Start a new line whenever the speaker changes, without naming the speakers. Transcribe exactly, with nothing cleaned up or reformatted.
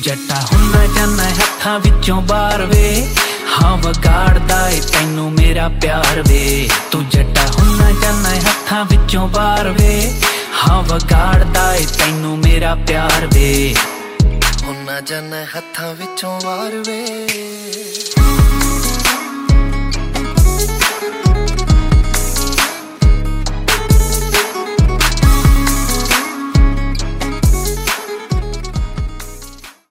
ਜੱਟਾ ਹੁੰਦਾ ਜਾਨਾ ਹੱਥਾਂ ਵਿੱਚੋਂ ਬਾਹਰ ਵੇ, ਹਾਂ ਵਿਗਾੜਦਾ ਏ ਤੈਨੂੰ ਮੇਰਾ ਪਿਆਰ ਵੇ। ਤੂੰ ਜੱਟਾ ਹੁੰਦਾ ਜਾਨਾ ਹੱਥਾਂ ਵਿੱਚੋਂ ਬਾਹਰ ਵੇ, ਹਾਂ ਵਿਗਾੜਦਾ ਏ ਤੈਨੂੰ ਮੇਰਾ ਪਿਆਰ ਵੇ।
ਹੁੰਦਾ ਜਾਨਾ ਹੱਥਾਂ ਵਿੱਚੋਂ ਬਾਹਰ ਵੇ।